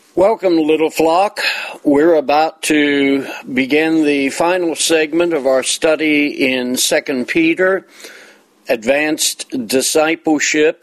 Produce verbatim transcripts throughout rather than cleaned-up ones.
Welcome, little flock. We're about to begin the final segment of our study in Second Peter, Advanced Discipleship,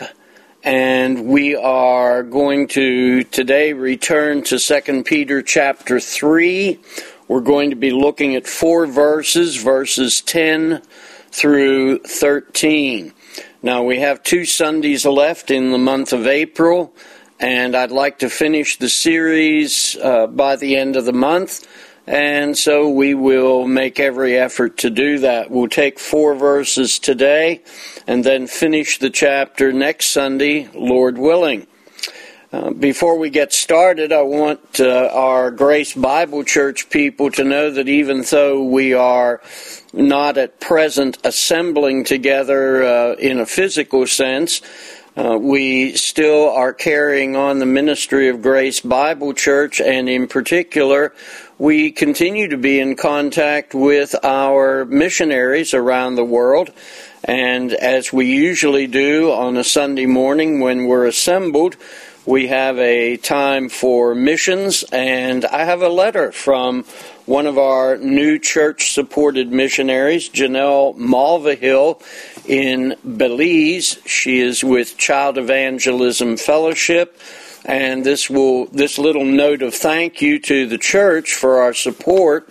and we are going to today return to Second Peter chapter three. We're going to be looking at four verses, verses ten through thirteen. Now, we have two Sundays left in the month of April, and I'd like to finish the series uh, by the end of the month, and so we will make every effort to do that. We'll take four verses today and then finish the chapter next Sunday, Lord willing. Uh, before we get started, I want uh, our Grace Bible Church people to know that even though we are not at present assembling together uh, in a physical sense, Uh, we still are carrying on the ministry of Grace Bible Church, and in particular, we continue to be in contact with our missionaries around the world. And as we usually do on a Sunday morning when we're assembled, we have a time for missions, and I have a letter from one of our new church-supported missionaries, Janelle Malvahill, in Belize. She is with Child Evangelism Fellowship, and this will this little note of thank you to the church for our support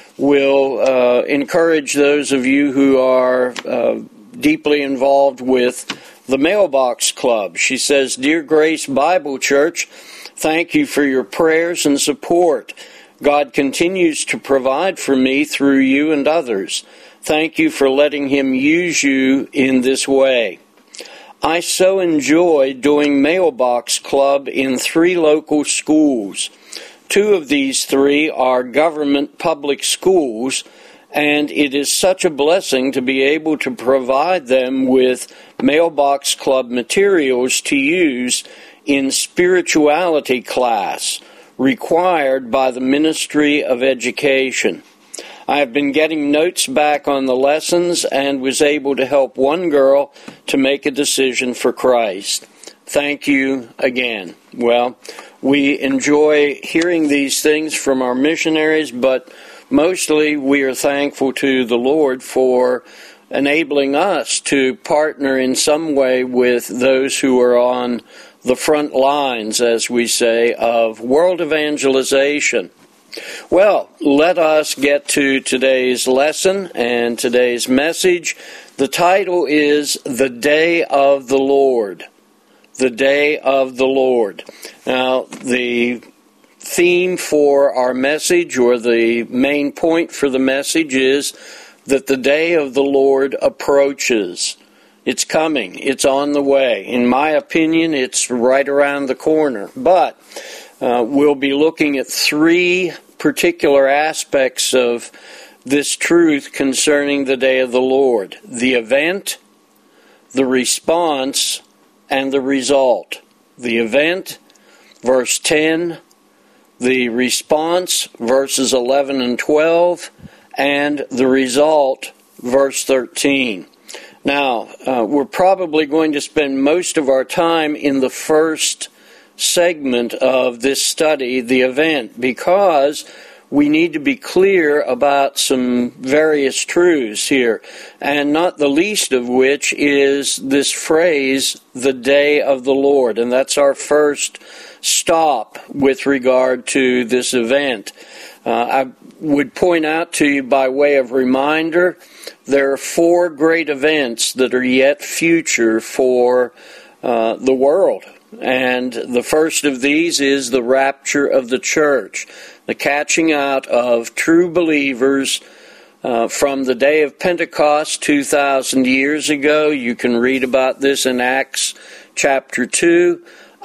will uh, encourage those of you who are uh, deeply involved with the Mailbox Club. She says, "Dear Grace Bible Church, thank you for your prayers and support. God continues to provide for me through you and others. Thank you for letting Him use you in this way. I so enjoy doing Mailbox Club in three local schools. Two of these three are government public schools, and it is such a blessing to be able to provide them with Mailbox Club materials to use in spirituality class required by the Ministry of Education. I have been getting notes back on the lessons and was able to help one girl to make a decision for Christ. Thank you again." Well, we enjoy hearing these things from our missionaries, but mostly we are thankful to the Lord for enabling us to partner in some way with those who are on the front lines, as we say, of world evangelization. Well, let us get to today's lesson and today's message. The title is The Day of the Lord. The Day of the Lord. Now, the theme for our message, or the main point for the message, is that the day of the Lord approaches. It's coming. It's on the way. In my opinion, it's right around the corner. But uh, we'll be looking at three particular aspects of this truth concerning the day of the Lord: the event, the response, and the result. The event, verse ten, the response, verses eleven and twelve, and the result, verse thirteen. Now, uh, we're probably going to spend most of our time in the first segment of this study, the event, because we need to be clear about some various truths here, and not the least of which is this phrase, the day of the Lord, and that's our first stop with regard to this event. Uh, I would point out to you by way of reminder, there are four great events that are yet future for uh, the world. And the first of these is the rapture of the church, the catching out of true believers uh, from the day of Pentecost two thousand years ago. You can read about this in Acts chapter two,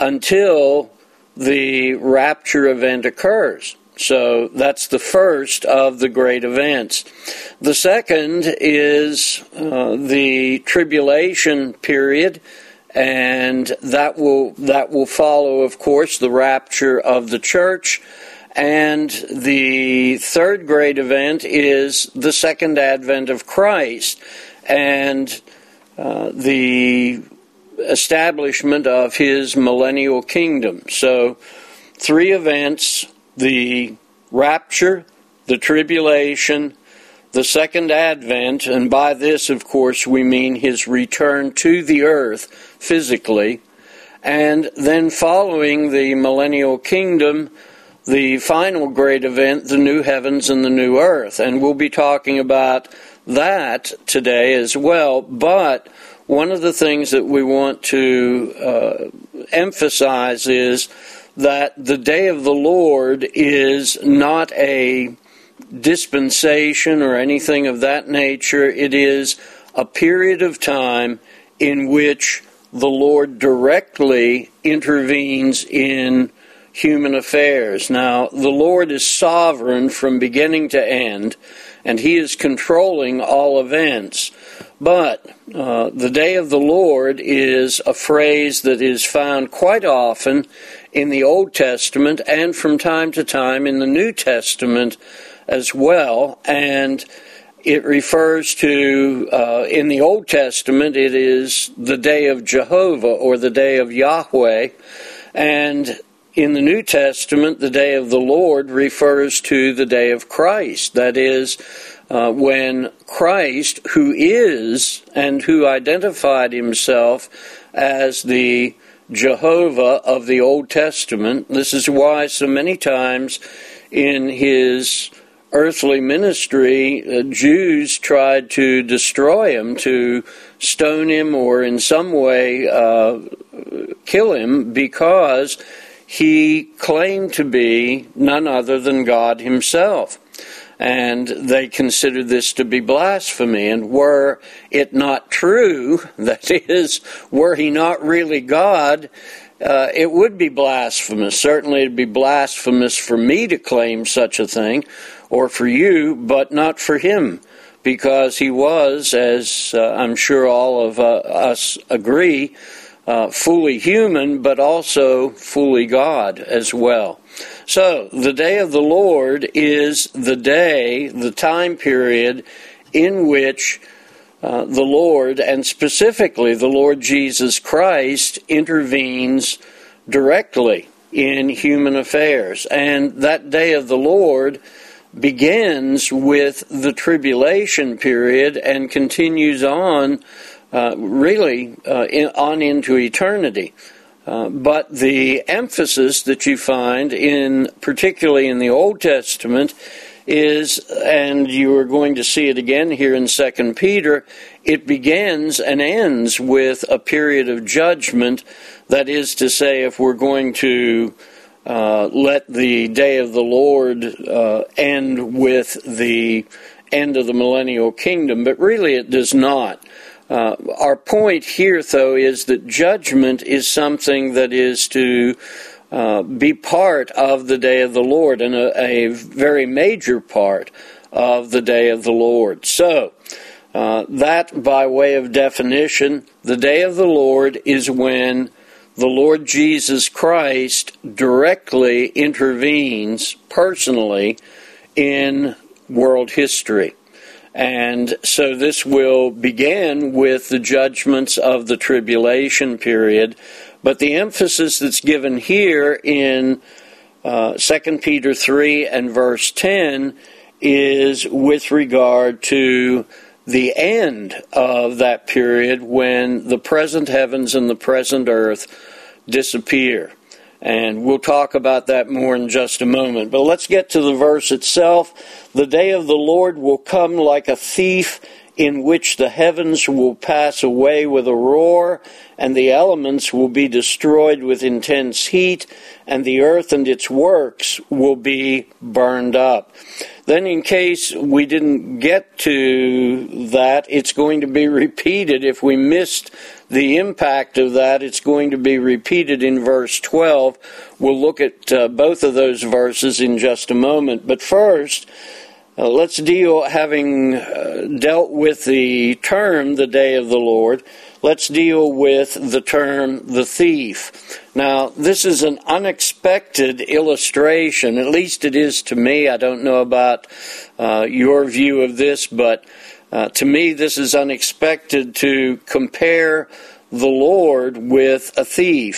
until the rapture event occurs. So that's the first of the great events. The second is uh, the tribulation period, and that will that will follow, of course, the rapture of the church. And the third great event is the second advent of Christ and uh, the establishment of his millennial kingdom. So three events: the rapture, the tribulation, the second advent, and by this, of course, we mean his return to the earth physically, and then following the millennial kingdom, the final great event, the new heavens and the new earth. And we'll be talking about that today as well. But one of the things that we want to uh, emphasize is that the day of the Lord is not a dispensation or anything of that nature. It is a period of time in which the Lord directly intervenes in human affairs. Now, the Lord is sovereign from beginning to end, and he is controlling all events. But uh, the day of the Lord is a phrase that is found quite often in the Old Testament and from time to time in the New Testament as well. And it refers to, uh, in the Old Testament, it is the day of Jehovah or the day of Yahweh. And in the New Testament, the day of the Lord refers to the day of Christ. That is, uh, when Christ, who is and who identified himself as the Jehovah of the Old Testament. This is why so many times in his earthly ministry, uh, Jews tried to destroy him, to stone him, or in some way uh, kill him, because he claimed to be none other than God himself. And they considered this to be blasphemy. And were it not true, that is, were he not really God, uh, it would be blasphemous. Certainly it would be blasphemous for me to claim such a thing, or for you, but not for him, because he was, as uh, I'm sure all of uh, us agree, uh, fully human, but also fully God as well. So, the day of the Lord is the day, the time period in which uh, the Lord, and specifically the Lord Jesus Christ, intervenes directly in human affairs. And that day of the Lord begins with the tribulation period and continues on, uh, really, uh, in, on into eternity. Uh, but the emphasis that you find, in particularly in the Old Testament, is, and you are going to see it again here in Second Peter, it begins and ends with a period of judgment. That is to say, if we're going to Uh, let the day of the Lord uh, end with the end of the millennial kingdom, but really it does not. Uh, our point here, though, is that judgment is something that is to uh, be part of the day of the Lord, and a, a very major part of the day of the Lord. So, uh, that by way of definition, the day of the Lord is when the Lord Jesus Christ directly intervenes personally in world history. And so this will begin with the judgments of the tribulation period. But the emphasis that's given here in uh, Second Peter three and verse ten is with regard to the end of that period when the present heavens and the present earth disappear. And we'll talk about that more in just a moment. But let's get to the verse itself. The day of the Lord will come like a thief, in which the heavens will pass away with a roar, and the elements will be destroyed with intense heat, and the earth and its works will be burned up. Then, in case we didn't get to that, it's going to be repeated. If we missed the impact of that, it's going to be repeated in verse twelve. We'll look at uh, both of those verses in just a moment. But first, uh, let's deal, having uh, dealt with the term, the day of the Lord, let's deal with the term, the thief. Now, this is an unexpected illustration, at least it is to me. I don't know about uh, your view of this, but uh, to me this is unexpected to compare the Lord with a thief.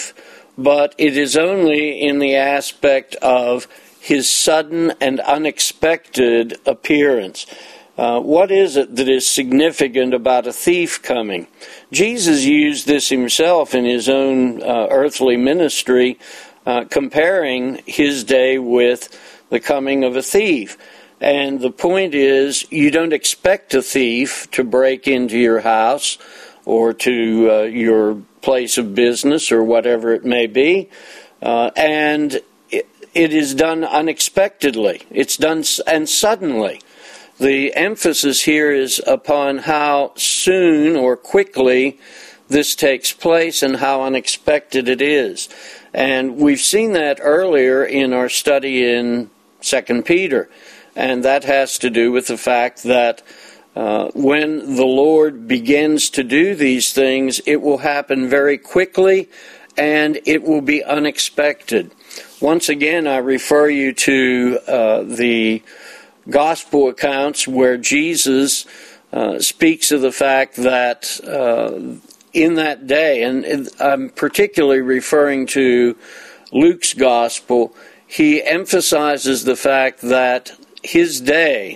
but it is only in the aspect of his sudden and unexpected appearance. Uh, what is it that is significant about a thief coming? Jesus used this himself in his own uh, earthly ministry, uh, comparing his day with the coming of a thief. And the point is, you don't expect a thief to break into your house or to uh, your place of business or whatever it may be. Uh, and it, it is done unexpectedly. It's done and suddenly. The emphasis here is upon how soon or quickly this takes place and how unexpected it is. And we've seen that earlier in our study in Second Peter. And that has to do with the fact that uh, when the Lord begins to do these things, it will happen very quickly and it will be unexpected. Once again, I refer you to uh, the Gospel accounts where Jesus uh, speaks of the fact that uh, in that day, and I'm particularly referring to Luke's Gospel, he emphasizes the fact that his day,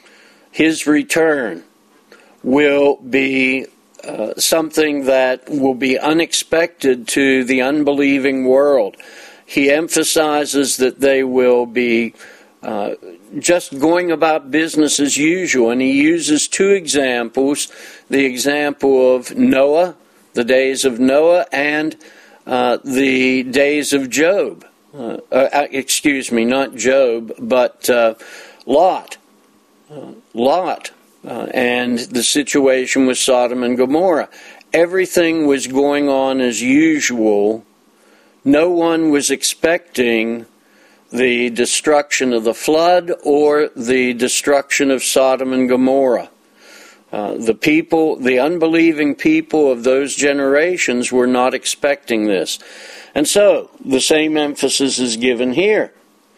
his return, will be uh, something that will be unexpected to the unbelieving world. He emphasizes that they will be uh, just going about business as usual, and he uses two examples, the example of Noah, the days of Noah, and uh, the days of Job. Uh, uh, excuse me, not Job, but uh, Lot. Uh, Lot. Uh, and the situation with Sodom and Gomorrah. Everything was going on as usual. No one was expecting the destruction of the flood or the destruction of Sodom and Gomorrah. Uh, the people, the unbelieving people of those generations were not expecting this. And so, the same emphasis is given here.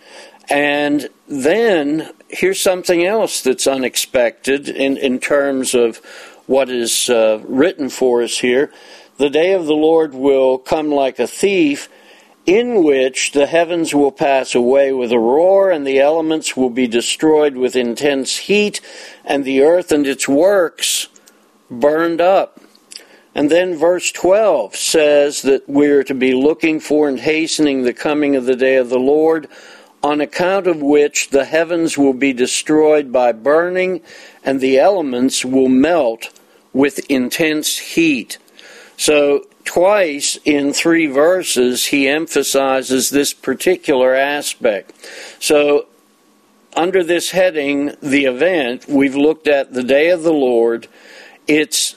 And then, here's something else that's unexpected in, in terms of what is uh, written for us here. The day of the Lord will come like a thief, in which the heavens will pass away with a roar, and the elements will be destroyed with intense heat, and the earth and its works burned up. And then verse twelve says that we're to be looking for and hastening the coming of the day of the Lord, on account of which the heavens will be destroyed by burning, and the elements will melt with intense heat. So, twice in three verses, he emphasizes this particular aspect. So, under this heading, the event, we've looked at the day of the Lord, its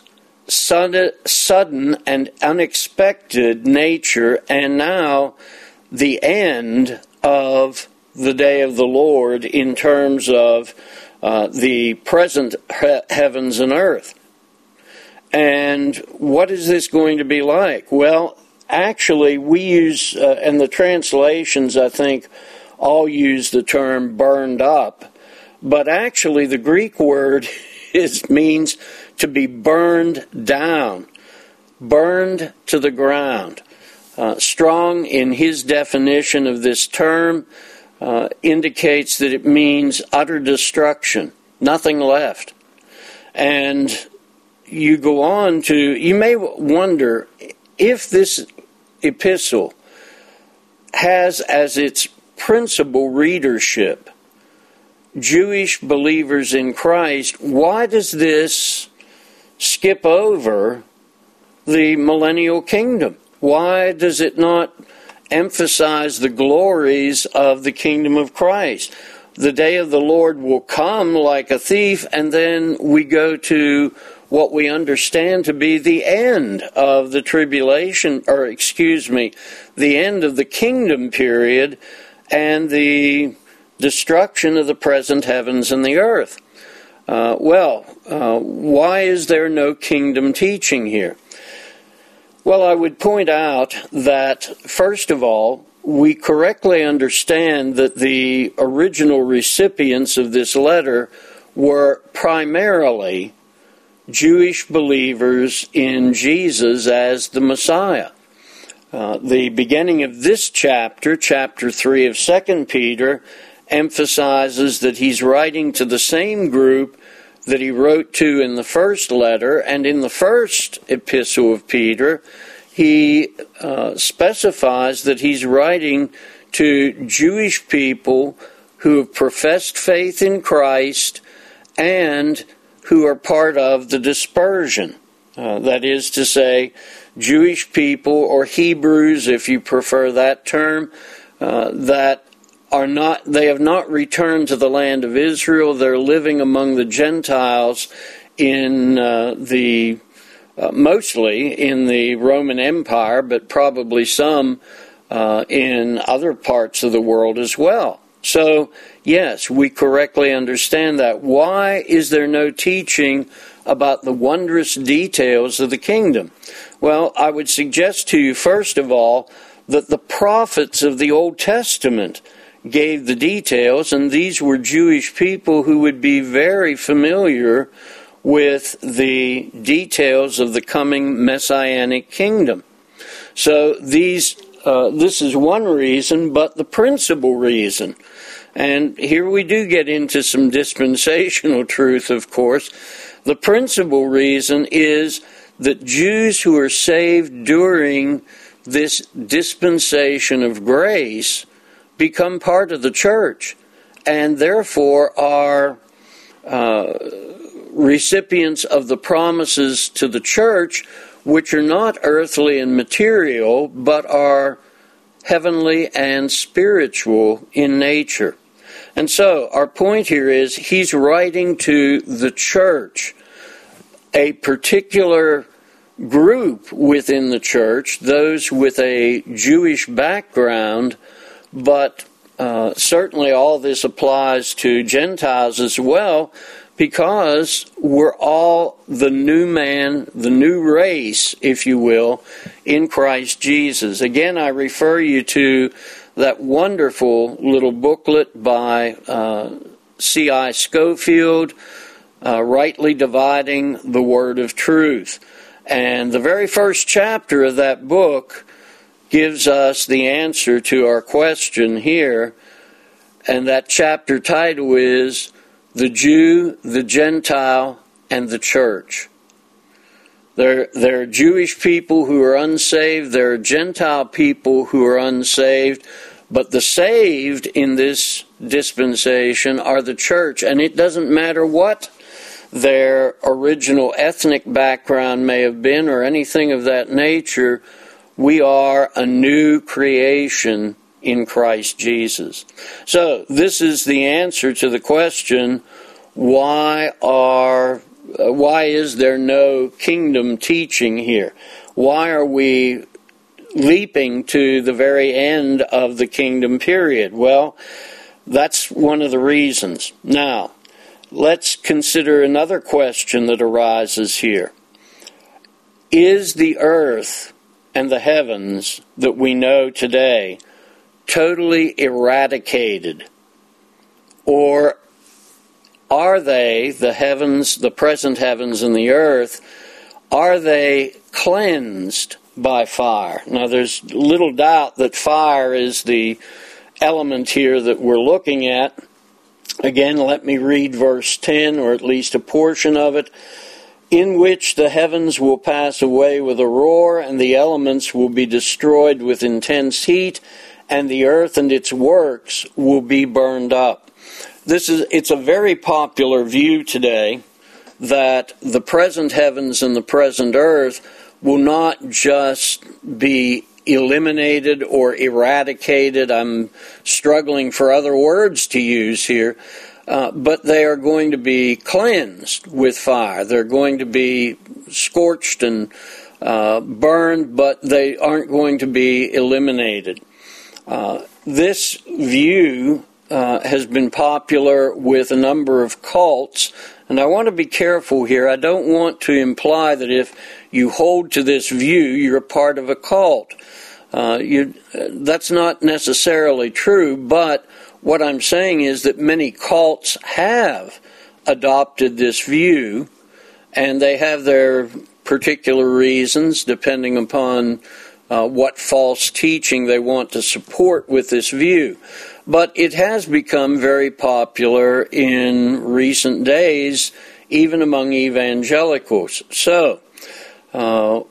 sudden and unexpected nature, and now the end of the day of the Lord in terms of uh, the present he- heavens and earth. And what is this going to be like? Well, actually, we use, uh, and the translations, I think, all use the term burned up. But actually, the Greek word is, means to be burned down, burned to the ground. Uh, Strong, in his definition of this term, uh, indicates that it means utter destruction, nothing left. And you go on to, you may wonder if this epistle has as its principal readership Jewish believers in Christ, why does this skip over the millennial kingdom? Why does it not emphasize the glories of the kingdom of Christ? The day of the Lord will come like a thief, and then we go to what we understand to be the end of the tribulation, or excuse me, the end of the kingdom period and the destruction of the present heavens and the earth. Uh, well, uh, why is there no kingdom teaching here? Well, I would point out that, first of all, we correctly understand that the original recipients of this letter were primarily Jewish believers in Jesus as the Messiah. Uh, the beginning of this chapter, chapter three of Second Peter, emphasizes that he's writing to the same group that he wrote to in the first letter. And in the first epistle of Peter, he uh, specifies that he's writing to Jewish people who have professed faith in Christ and who are part of the dispersion. Uh, that is to say, Jewish people, or Hebrews, if you prefer that term, uh, that are not, they have not returned to the land of Israel. They're living among the Gentiles in uh, the, uh, mostly in the Roman Empire, but probably some uh, in other parts of the world as well. So, yes, we correctly understand that. Why is there no teaching about the wondrous details of the kingdom? Well, I would suggest to you, first of all, that the prophets of the Old Testament gave the details, and these were Jewish people who would be very familiar with the details of the coming Messianic kingdom. So these, uh, this is one reason, but the principal reason, and here we do get into some dispensational truth, of course. The principal reason is that Jews who are saved during this dispensation of grace become part of the church, and therefore are uh, recipients of the promises to the church, which are not earthly and material, but are heavenly and spiritual in nature. And so, our point here is, he's writing to the church, a particular group within the church, those with a Jewish background, but uh, certainly all this applies to Gentiles as well, because we're all the new man, the new race, if you will, in Christ Jesus. Again, I refer you to that wonderful little booklet by uh, C I Scofield, uh, Rightly Dividing the Word of Truth. And the very first chapter of that book gives us the answer to our question here, and that chapter title is The Jew, the Gentile, and the Church. There, there are Jewish people who are unsaved, there are Gentile people who are unsaved, but the saved in this dispensation are the church, and it doesn't matter what their original ethnic background may have been or anything of that nature. We are a new creation in Christ Jesus. So, this is the answer to the question, why are uh, why is there no kingdom teaching here? Why are we leaping to the very end of the kingdom period? Well, that's one of the reasons. Now, let's consider another question that arises here. Is the earth and the heavens that we know today totally eradicated? Or are they, the heavens, the present heavens and the earth, are they cleansed by fire? Now, there's little doubt that fire is the element here that we're looking at. Again, let me read verse ten, or at least a portion of it. In which the heavens will pass away with a roar, and the elements will be destroyed with intense heat, and the earth and its works will be burned up. This is, it's a very popular view today that the present heavens and the present earth will not just be eliminated or eradicated. I'm struggling for other words to use here. Uh, but they are going to be cleansed with fire. They're going to be scorched and uh, burned, but they aren't going to be eliminated. Uh, this view uh, has been popular with a number of cults, and I want to be careful here. I don't want to imply that if you hold to this view, you're a part of a cult. Uh, you, that's not necessarily true, but what I'm saying is that many cults have adopted this view, and they have their particular reasons depending upon uh, what false teaching they want to support with this view. But it has become very popular in recent days, even among evangelicals. So, uh,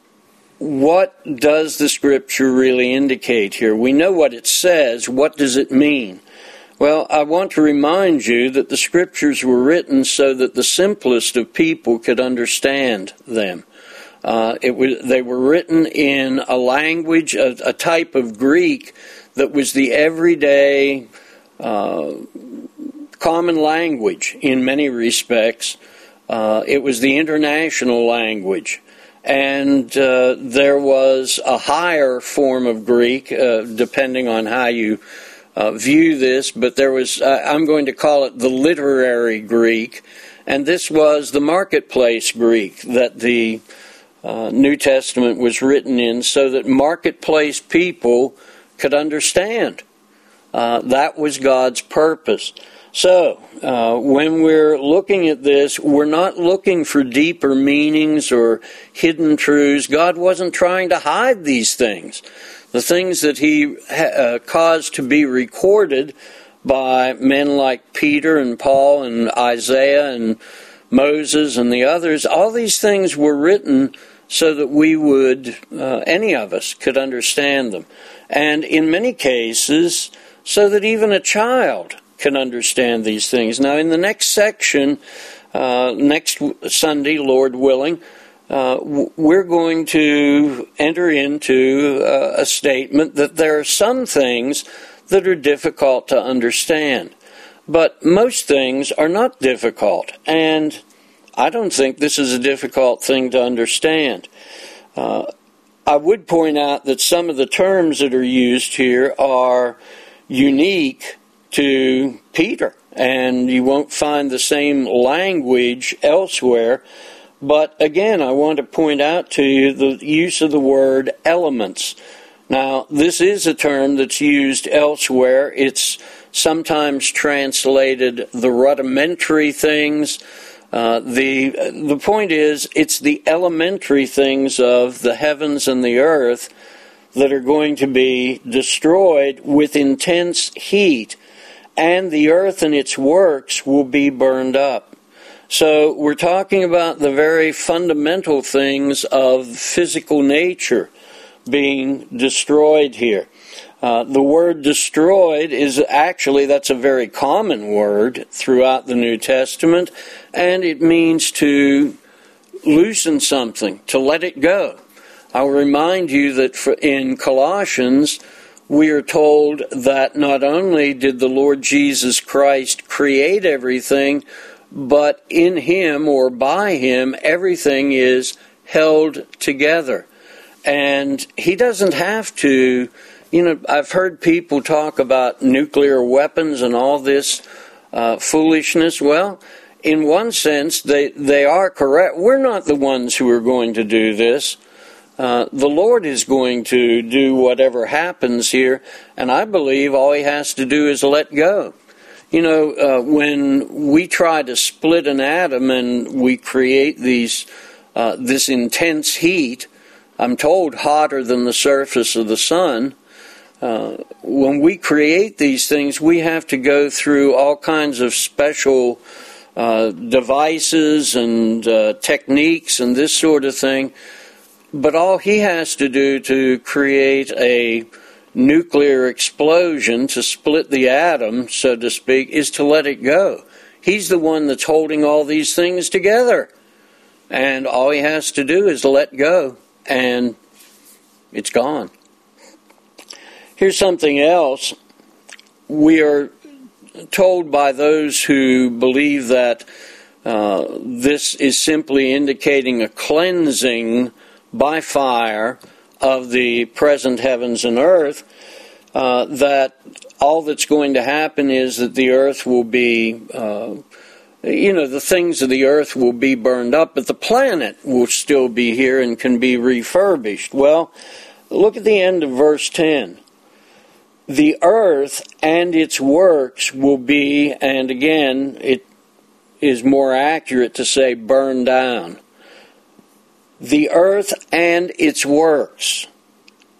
what does the Scripture really indicate here? We know what it says. What does it mean? Well, I want to remind you that the Scriptures were written so that the simplest of people could understand them. Uh, it was, they were written in a language, a, a type of Greek that was the everyday uh, common language in many respects. Uh, it was the international language. And uh, there was a higher form of Greek, uh, depending on how you uh, view this, but there was, uh, I'm going to call it the literary Greek, and this was the marketplace Greek that the uh, New Testament was written in so that marketplace people could understand. Uh, that was God's purpose. So, uh, when we're looking at this, we're not looking for deeper meanings or hidden truths. God wasn't trying to hide these things. The things that He uh, caused to be recorded by men like Peter and Paul and Isaiah and Moses and the others, all these things were written so that we would, uh, any of us, could understand them. And in many cases, so that even a child can understand these things. Now, in the next section, uh, next Sunday, Lord willing, uh, we're going to enter into uh, a statement that there are some things that are difficult to understand. But most things are not difficult, and I don't think this is a difficult thing to understand. Uh, I would point out that some of the terms that are used here are unique to Peter, and you won't find the same language elsewhere. But again, I want to point out to you the use of the word elements. Now, this is a term that's used elsewhere. It's sometimes translated the rudimentary things. Uh, the the point is, it's the elementary things of the heavens and the earth that are going to be destroyed with intense heat, and the earth and its works will be burned up. So we're talking about the very fundamental things of physical nature being destroyed here. Uh, the word destroyed is actually, that's a very common word throughout the New Testament, and it means to loosen something, to let it go. I'll remind you that for, in Colossians, we are told that not only did the Lord Jesus Christ create everything, but in Him or by Him, everything is held together. And He doesn't have to, you know, I've heard people talk about nuclear weapons and all this uh, foolishness. Well, in one sense, they, they are correct. We're not the ones who are going to do this. Uh, the Lord is going to do whatever happens here, and I believe all He has to do is let go. You know, uh, when we try to split an atom and we create these uh, this intense heat, I'm told hotter than the surface of the sun, uh, when we create these things, we have to go through all kinds of special uh, devices and uh, techniques and this sort of thing. But all He has to do to create a nuclear explosion, to split the atom, so to speak, is to let it go. He's the one that's holding all these things together. And all He has to do is let go, and it's gone. Here's something else. We are told by those who believe that uh, this is simply indicating a cleansing by fire of the present heavens and earth, uh, that all that's going to happen is that the earth will be, uh, you know, the things of the earth will be burned up, but the planet will still be here and can be refurbished. Well, look at the end of verse ten. The earth and its works will be, and again, it is more accurate to say burned down. The earth and its works.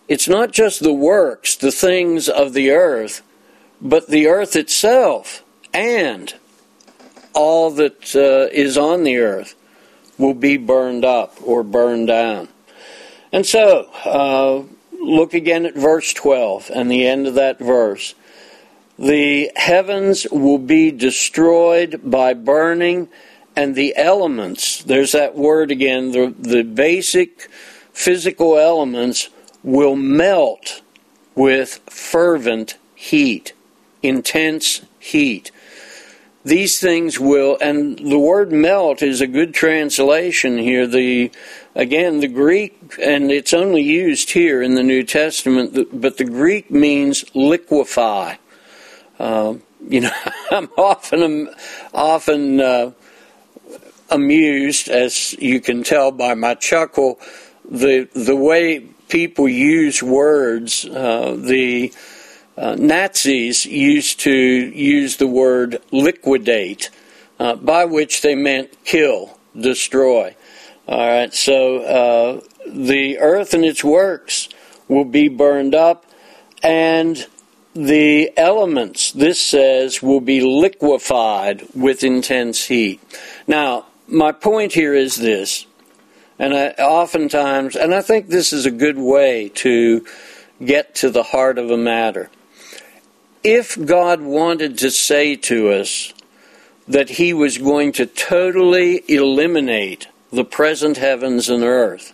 it's not just the works, the things of the earth, but the earth itself and all that uh, is on the earth will be burned up or burned down. And so, uh, look again at verse twelve and the end of that verse. The heavens will be destroyed by burning, and the elements, there's that word again, the, the basic physical elements will melt with fervent heat, intense heat. These things will, and the word melt is a good translation here. The again, the Greek, and it's only used here in the New Testament, but the Greek means liquefy. Uh, you know, I'm often often uh, amused, as you can tell by my chuckle, the the way people use words. Uh, the Uh, Nazis used to use the word liquidate, uh, by which they meant kill, destroy. All right, so uh, the earth and its works will be burned up, and the elements, this says, will be liquefied with intense heat. Now, my point here is this, and I oftentimes, and I think this is a good way to get to the heart of a matter. If God wanted to say to us that He was going to totally eliminate the present heavens and earth,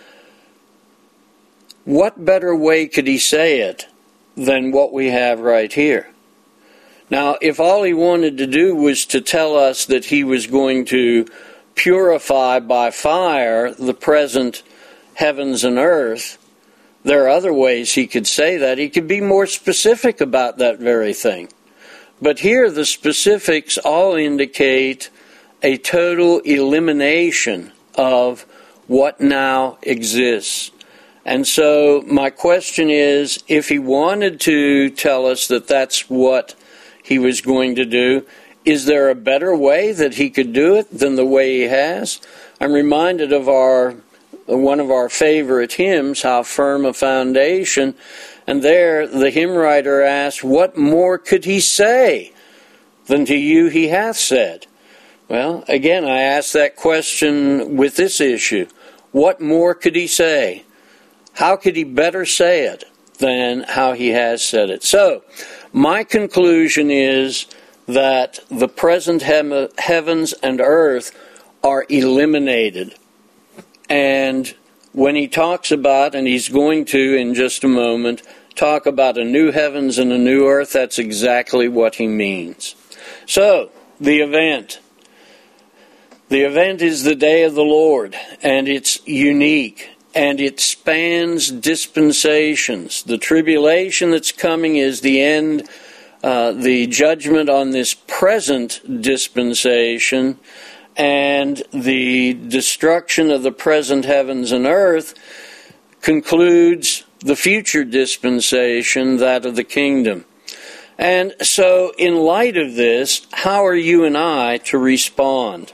what better way could He say it than what we have right here? Now, if all He wanted to do was to tell us that He was going to purify by fire the present heavens and earth, there are other ways He could say that. He could be more specific about that very thing. But here the specifics all indicate a total elimination of what now exists. And so my question is, if He wanted to tell us that that's what He was going to do, is there a better way that He could do it than the way He has? I'm reminded of our one of our favorite hymns, How Firm a Foundation, and there the hymn writer asked, what more could He say than to you He hath said? Well, again, I ask that question with this issue. What more could He say? How could He better say it than how He has said it? So, my conclusion is that the present he- heavens and earth are eliminated. And when He talks about, and He's going to in just a moment, talk about a new heavens and a new earth, that's exactly what He means. So, the event. The event is the day of the Lord, and it's unique, and it spans dispensations. The tribulation that's coming is the end, uh, the judgment on this present dispensation, and the destruction of the present heavens and earth concludes the future dispensation, that of the kingdom. And so, in light of this, how are you and I to respond?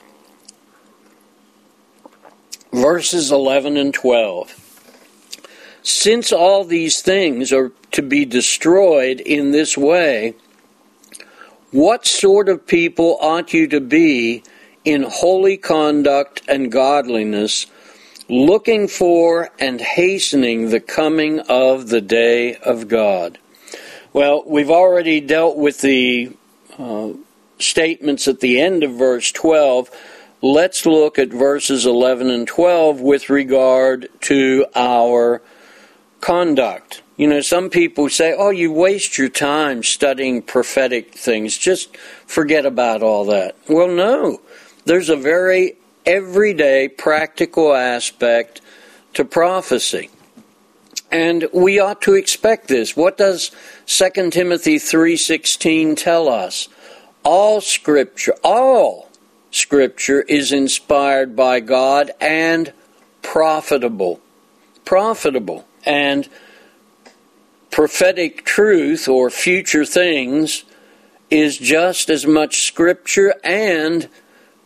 Verses eleven and twelve. Since all these things are to be destroyed in this way, what sort of people ought you to be in holy conduct and godliness, looking for and hastening the coming of the day of God? Well, we've already dealt with the uh, statements at the end of verse twelve. Let's look at verses eleven and twelve with regard to our conduct. You know, some people say, oh, you waste your time studying prophetic things. Just forget about all that. Well, no. There's a very everyday practical aspect to prophecy. And we ought to expect this. What does Second Timothy three sixteen tell us? All Scripture, all Scripture is inspired by God and profitable. Profitable. And prophetic truth or future things is just as much Scripture and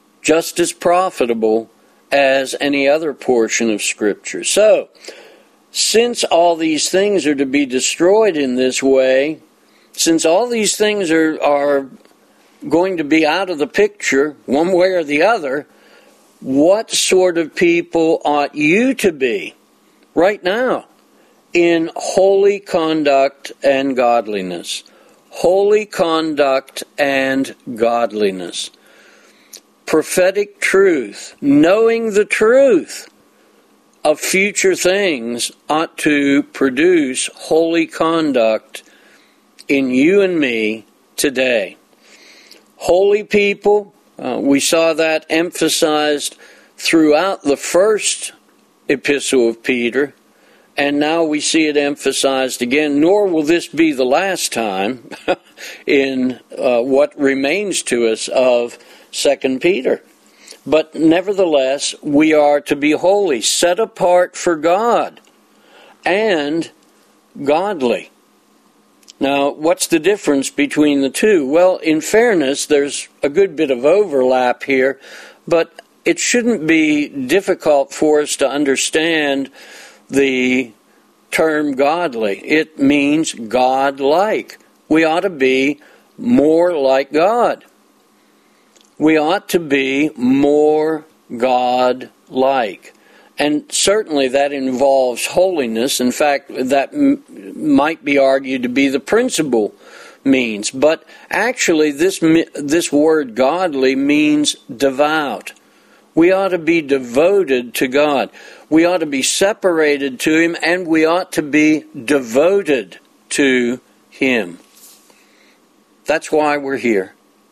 just as profitable as any other portion of Scripture. So, since all these things are to be destroyed in this way, since all these things are, are going to be out of the picture, one way or the other, what sort of people ought you to be right now in holy conduct and godliness? Holy conduct and godliness. Prophetic truth, knowing the truth of future things ought to produce holy conduct in you and me today. Holy people, uh, we saw that emphasized throughout the first epistle of Peter, and now we see it emphasized again, nor will this be the last time in uh, what remains to us of Second Peter. But nevertheless, we are to be holy, set apart for God, and godly. Now, what's the difference between the two? Well, in fairness, there's a good bit of overlap here, but it shouldn't be difficult for us to understand the term godly. It means God-like. We ought to be more like God. We ought to be more God-like. And certainly that involves holiness. In fact, that m- might be argued to be the principal means. But actually, this this word godly means devout. We ought to be devoted to God. We ought to be separated to Him, and we ought to be devoted to Him. That's why we're here.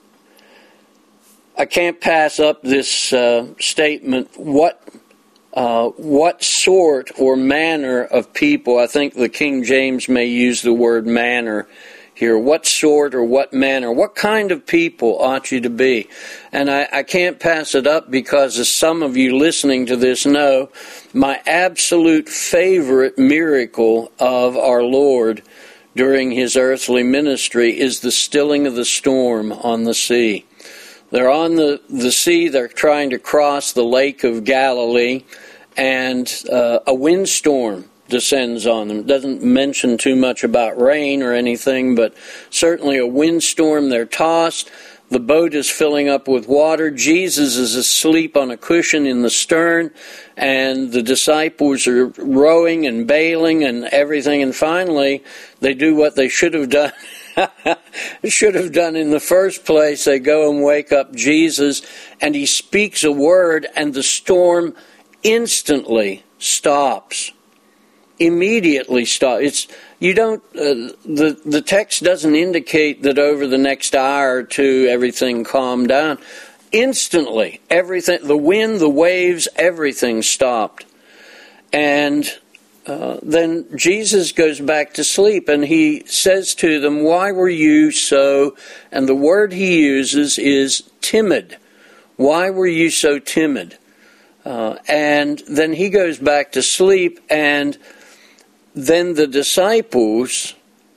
I can't pass up this uh, statement. What uh, what sort or manner of people, I think the King James may use the word manner here. What sort or what manner, what kind of people ought you to be? And I, I can't pass it up because, as some of you listening to this know, my absolute favorite miracle of our Lord during His earthly ministry is the stilling of the storm on the sea. They're on the, the sea, they're trying to cross the Lake of Galilee, and uh, a windstorm descends on them. It doesn't mention too much about rain or anything, but certainly a windstorm. They're tossed. The boat is filling up with water. Jesus is asleep on a cushion in the stern, and the disciples are rowing and bailing and everything, and finally they do what they should have done. should have done in the first place. They go and wake up Jesus, and He speaks a word, and the storm instantly stops. Immediately stops. It's you don't. Uh, the the text doesn't indicate that over the next hour or two everything calmed down. Instantly, everything, the wind, the waves, everything stopped, and Uh, then Jesus goes back to sleep, and He says to them, "Why were you so," and the word He uses is timid. Why were you so timid? Uh, and then He goes back to sleep, and then the disciples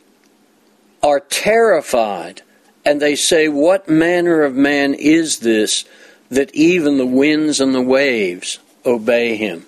are terrified, and they say, "What manner of man is this, that even the winds and the waves obey Him?"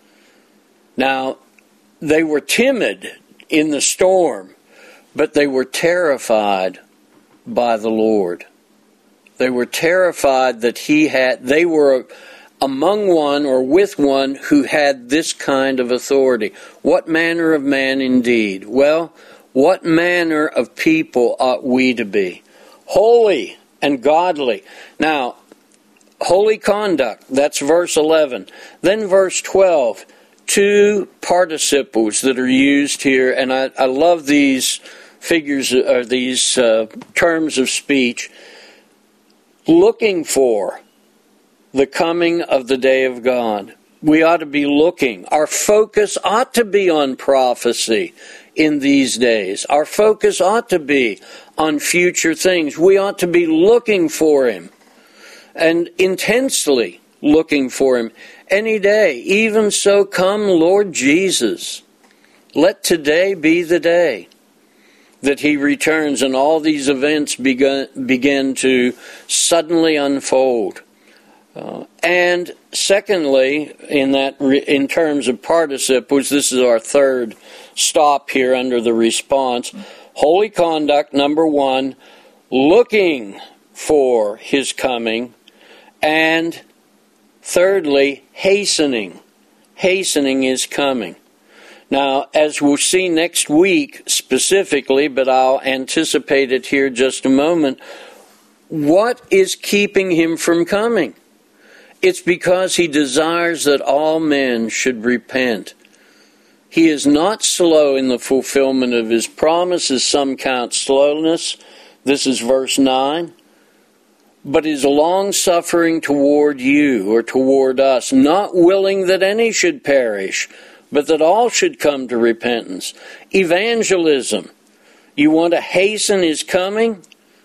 Now, they were timid in the storm, but they were terrified by the Lord. They were terrified that He had, they were among one or with one who had this kind of authority. What manner of man indeed? Well, what manner of people ought we to be? Holy and godly. Now, holy conduct, that's verse eleven. Then verse twelve. Two participles that are used here, and I, I love these figures or these uh, terms of speech. Looking for the coming of the day of God. We ought to be looking. Our focus ought to be on prophecy in these days. Our focus ought to be on future things. We ought to be looking for Him, and intensely looking for Him. Any day. Even so, come, Lord Jesus. Let today be the day that He returns and all these events begin, begin to suddenly unfold. Uh, and secondly, in that re- in terms of participles, this is our third stop here under the response. Holy conduct, number one, looking for his coming, and thirdly, hastening. Hastening his coming. Now, as we'll see next week specifically, but I'll anticipate it here just a moment, what is keeping him from coming? It's because he desires that all men should repent. He is not slow in the fulfillment of his promises. Some count slowness. This is verse nine. But is long-suffering toward you, or toward us, not willing that any should perish, but that all should come to repentance. Evangelism. You want to hasten his coming?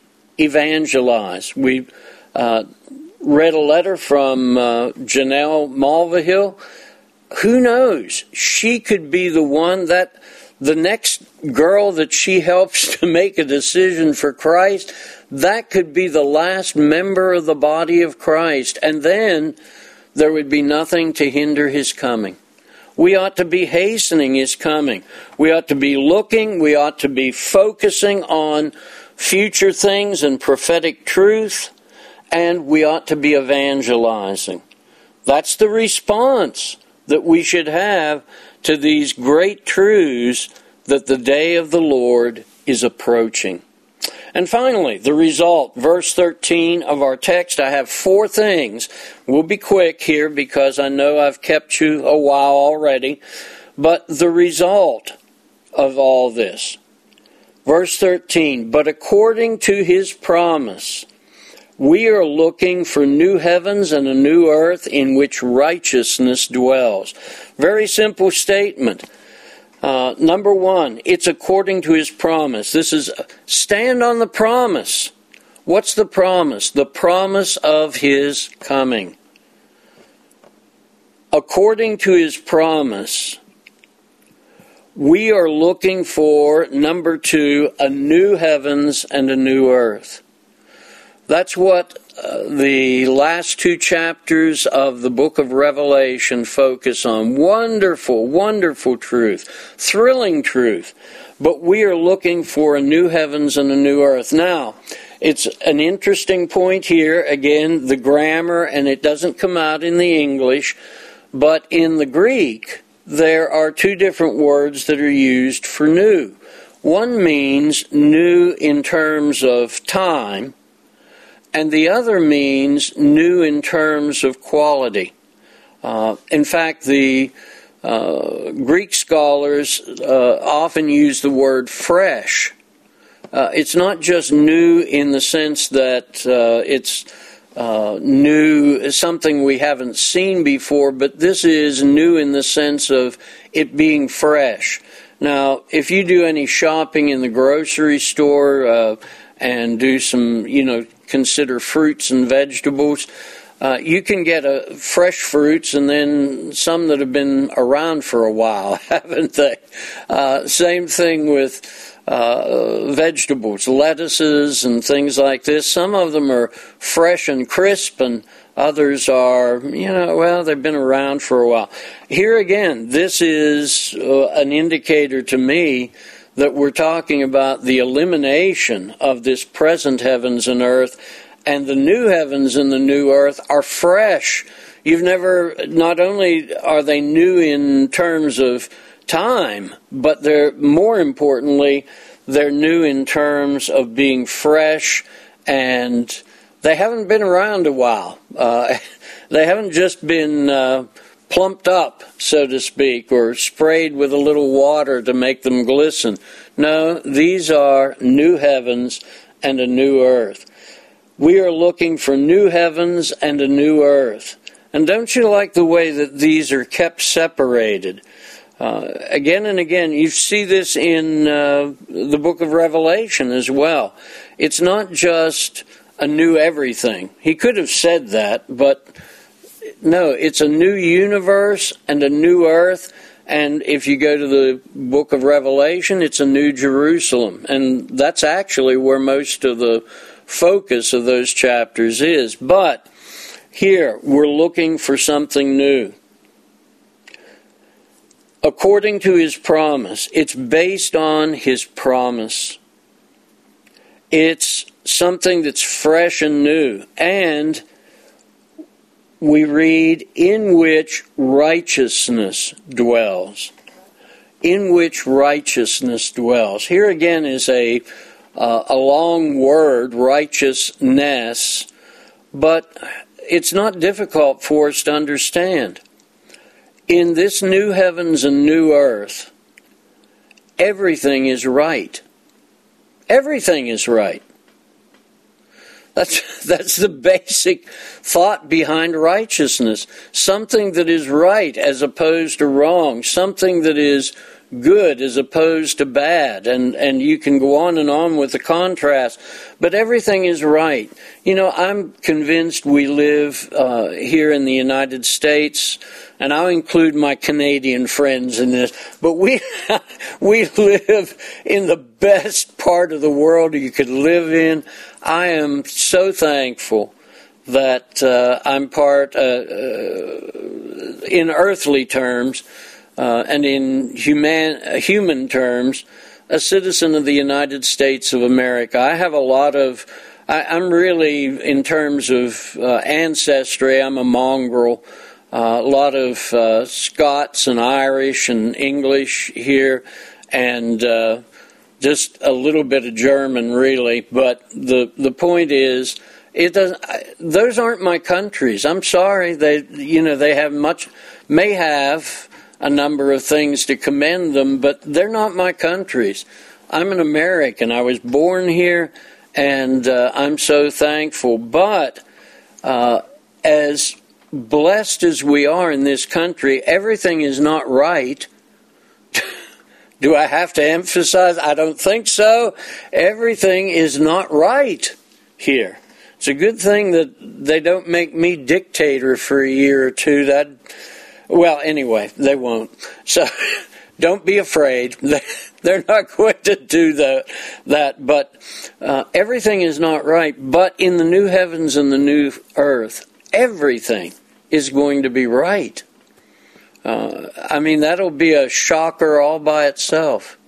Evangelize. We uh, read a letter from uh, Janelle Mulvihill. Who knows? She could be the one that the next girl that she helps to make a decision for Christ, that could be the last member of the body of Christ. And then there would be nothing to hinder his coming. We ought to be hastening his coming. We ought to be looking. We ought to be focusing on future things and prophetic truth. And we ought to be evangelizing. That's the response that we should have to these great truths that the day of the Lord is approaching. And finally, the result, verse thirteen of our text. I have four things. We'll be quick here because I know I've kept you a while already. But the result of all this. Verse thirteen, but according to his promise, we are looking for new heavens and a new earth in which righteousness dwells. Very simple statement. Uh, number one, it's according to his promise. This is stand on the promise. What's the promise? The promise of his coming. According to his promise, we are looking for, number two, a new heavens and a new earth. That's what uh, the last two chapters of the book of Revelation focus on. Wonderful, wonderful truth, thrilling truth. But we are looking for a new heavens and a new earth. Now, it's an interesting point here. Again, the grammar, and it doesn't come out in the English, but in the Greek, there are two different words that are used for new. One means new in terms of time, and the other means new in terms of quality. Uh, in fact, the uh, Greek scholars uh, often use the word fresh. Uh, it's not just new in the sense that uh, it's uh, new, something we haven't seen before, but this is new in the sense of it being fresh. Now, if you do any shopping in the grocery store uh, and do some, you know, consider fruits and vegetables, uh, you can get a fresh fruits and then some that have been around for a while, haven't they? Uh, same thing with uh, vegetables, lettuces and things like this. Some of them are fresh and crisp, and others are, you know, well, they've been around for a while. Here again, this is uh, an indicator to me that we're talking about the elimination of this present heavens and earth, and the new heavens and the new earth are fresh. You've never, not only are they new in terms of time, but they're, more importantly, they're new in terms of being fresh, and they haven't been around a while. Uh, they haven't just been uh, plumped up, so to speak, or sprayed with a little water to make them glisten. No, these are new heavens and a new earth. We are looking for new heavens and a new earth. And don't you like the way that these are kept separated? Uh, again and again, you see this in uh, the book of Revelation as well. It's not just a new everything. He could have said that, but no, it's a new universe and a new earth. And if you go to the book of Revelation, it's a new Jerusalem. And that's actually where most of the focus of those chapters is. But Here, we're looking for something new. According to his promise, it's based on his promise. It's something that's fresh and new. And we read, in which righteousness dwells. In which righteousness dwells. Here again is a, uh, a long word, righteousness, but it's not difficult for us to understand. In this new heavens and new earth, everything is right. Everything is right. That's, that's the basic thought behind righteousness. Something that is right as opposed to wrong. Something that is good as opposed to bad. And, and you can go on and on with the contrast. But everything is right. You know, I'm convinced we live uh, here in the United States, and I'll include my Canadian friends in this, but we we live in the best part of the world you could live in. I am so thankful that uh, I'm part, uh, uh, in earthly terms, uh, and in human, human terms, a citizen of the United States of America. I have a lot of, I, I'm really, in terms of uh, ancestry, I'm a mongrel. Uh, a lot of uh, Scots and Irish and English here, and uh, just a little bit of German, really. But the the point is, it doesn't. Those aren't my countries. I'm sorry. They, you know, they have much, may have a number of things to commend them, but they're not my countries. I'm an American. I was born here, and uh, I'm so thankful. But uh, as blessed as we are in this country, everything is not right. Do I have to emphasize? I don't think so. Everything is not right here. It's a good thing that they don't make me dictator for a year or two. That, well, anyway, they won't. So don't be afraid. They're not going to do the, that. But uh, everything is not right. But in the new heavens and the new earth, everything is going to be right. Uh, I mean, that'll be a shocker all by itself.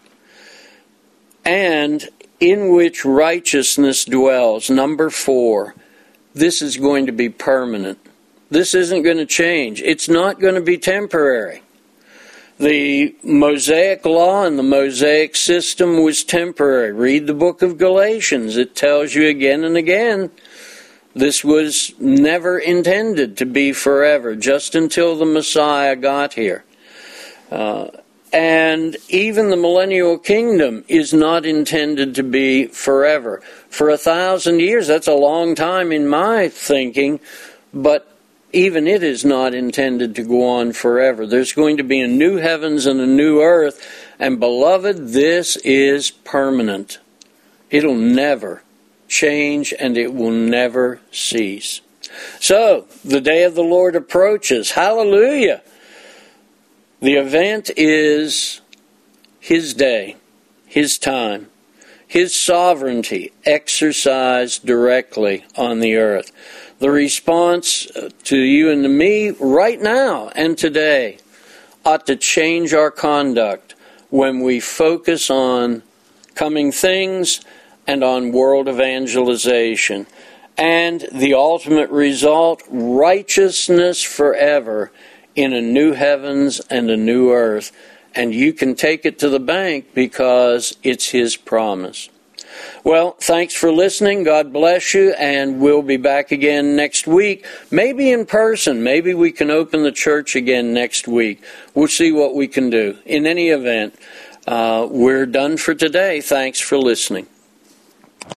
And in which righteousness dwells. Number four, this is going to be permanent. This isn't going to change. It's not going to be temporary. The Mosaic law and the Mosaic system was temporary. Read the book of Galatians. It tells you again and again, this was never intended to be forever, just until the Messiah got here. Uh, and even the millennial kingdom is not intended to be forever. For a thousand years, that's a long time in my thinking, but even it is not intended to go on forever. There's going to be a new heavens and a new earth, and beloved, this is permanent. It'll never change, and it will never cease. So, the day of the Lord approaches. Hallelujah! The event is His day, His time, His sovereignty exercised directly on the earth. The response to you and to me right now and today ought to change our conduct when we focus on coming things and on world evangelization. And the ultimate result, righteousness forever in a new heavens and a new earth. And you can take it to the bank because it's His promise. Well, thanks for listening. God bless you, and we'll be back again next week. Maybe in person. Maybe we can open the church again next week. We'll see what we can do. In any event, uh, we're done for today. Thanks for listening.